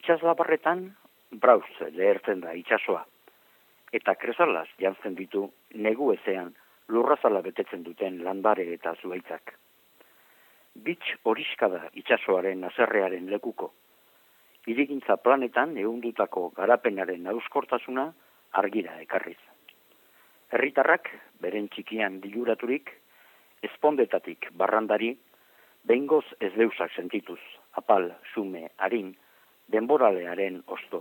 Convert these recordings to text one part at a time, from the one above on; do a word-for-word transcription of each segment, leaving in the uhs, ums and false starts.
Itsaslabarretan brauz lehertzen da itsasoa, eta kresalaz jantzen ditu negu ezean lurrazala betetzen duten landare eta zuhaitzak. Bitx horiska da itsasoaren haserrearen lekuko. Hirigintza planetan ehundutako garapenaren auskortasuna argira ekarriz. Herritarrak, beren txikian diluraturik, espondetatik barrandari, behingoz ez deusak sentituz, apal, xume, harin, denboralearen osto.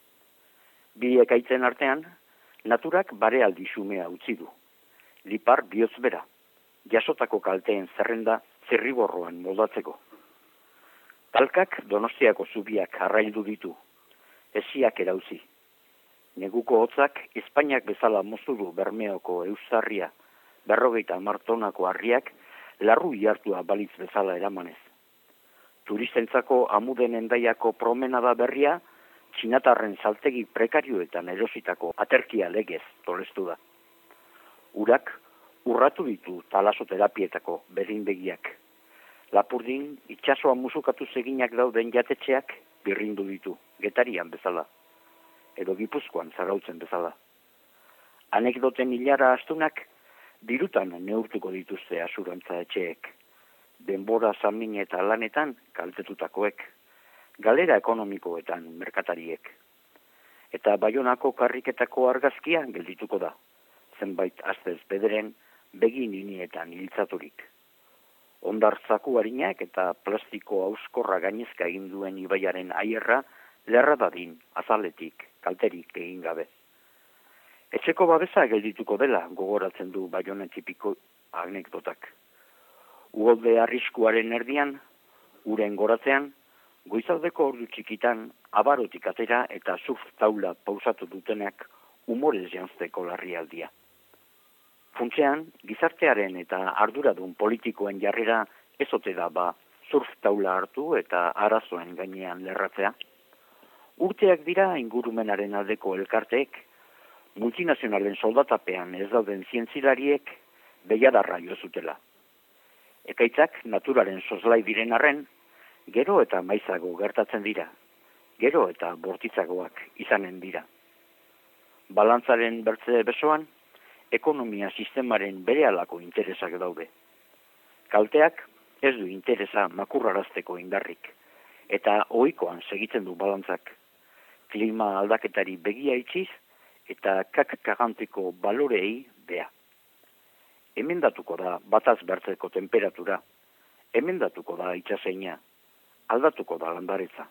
Bi ekaitzen artean, naturak barealdi xumea utzi du. Lipar bihotz bera, jasotako kalteen zerrenda zirriborroan moldatzeko. Talkak Donostiako zubiak arraildu ditu, esiak erauzi. Neguko hotzak Espainiak bezala moztu du Bermeoko eusarria, berrogeita martonako harriak larru ihartua balitz bezala eramanez. Turistentzako Amuden Endaiako promenada berria, txinatarren saltegi prekarioetan erositako aterkia legez tolestu da. Urak urratu ditu talasoterapietako berindegiak. Lapurdin itsasoa musukatu eginak dauden jatetxeak birrindu ditu, Getarian bezala, edo Gipuzkoan zarautzen bezala. Anekdoten hilara astunak dirutan neurtuko dituzte asurantza etxeek, denbora zamin eta lanetan kaltetutakoek, galera ekonomikoetan merkatariek. Eta Baionako karriketako argazkia geldituko da, zenbait astez bederen begin inietan hiltzaturik. Ondartzaku harinak eta plastiko auskorra gainezka egin duen ibaiaren aierra lerra dadin, azaletik, kalterik egin gabe. Etxeko babesa geldituko dela gogoratzen du Baionen tipiko anekdotak. Uholde arriskuaren erdian, uren goratzean, goizaldeko ordu txikitan abarotik atera eta surf taula pausatu dutenak umorez janzteko larrialdia. Funtzean, gizartearen eta arduradun politikoen jarrera ezote da ba surf taula hartu eta arazoen gainean lerratzea. Urteak dira ingurumenaren aldeko elkarteek, multinazionalen soldatapean ez dauden zientzilariek behiadarra jo zutela. Ekaitzak naturaren soslai diren arren, gero eta maizago gertatzen dira, gero eta bortitzagoak izanen dira. Balantzaren bertze besoan, ekonomia sistemaren berehalako interesak daude. Kalteak ez du interesa makurrarazteko indarrik, eta ohikoan segitzen du balantzak. Klima aldaketari begia itxiz eta kak-kaganteko balorei bea. Emendatuko da bataz bertzeko temperatura, emendatuko da itsaseina, aldatuko da landaretza.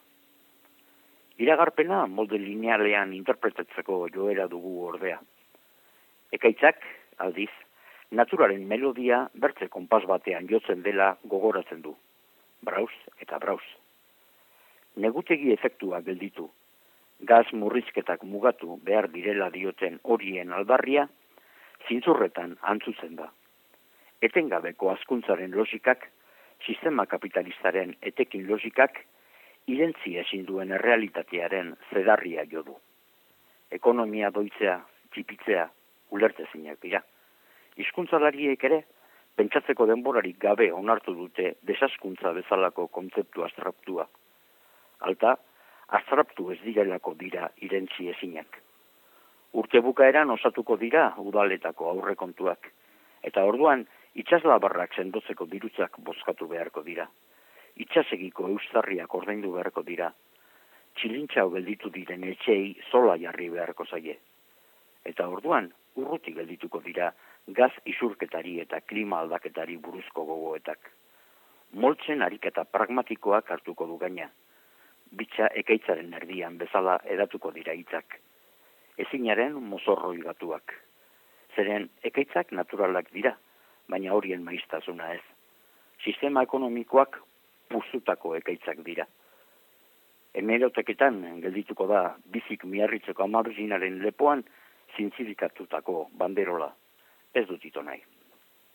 Iragarpena molde linealean interpretatzeko joera dugu ordea. Ekaitzak, aldiz, naturaren melodia bertze konpas batean jotzen dela gogoratzen du. Brauz eta brauz. Negutegi efektua gelditu. Gaz murrizketak mugatu behar direla dioten horien aldarria, zintzurretan antzutzen da. Etengabeko hazkuntzaren logikak, sistema kapitalistaren etekin logikak, irentzi ezin duen errealitatearen zedarria jo du. Ekonomia doitzea, txipitzea, ulertezinak dira. Hizkuntzalariek ere, pentsatzeko denborarik gabe onartu dute desaskuntza bezalako kontzeptu abstraktua. Alta, abstraktu ez direlako dira irentzi ezinak. Urte bukaeran osatuko dira udaletako aurrekontuak, eta orduan itsaslabarrak sendotzeko dirutzak bozkatu beharko dira. Itsasegiko eustarriak ordaindu beharko dira. Txilintxau gelditu diren etxei zola jarri beharko zaie. Eta orduan, urruti geldituko dira gaz isurketari eta klima aldaketari buruzko gogoetak. Moltzen ariketa pragmatikoak hartuko du gaina. Bitxa ekaitzaren erdian bezala edatuko dira hitzak. Ezinaren mozorroi gatuak. Zeren ekaitzak naturalak dira, baina horien maiztasuna ez. Sistema ekonomikoak puztutako ekaitzak dira. Hemeroteketan geldituko da bizik miarritzeko amarginaren lepoan zintzirikatutako banderola. Ez dut ito nahi.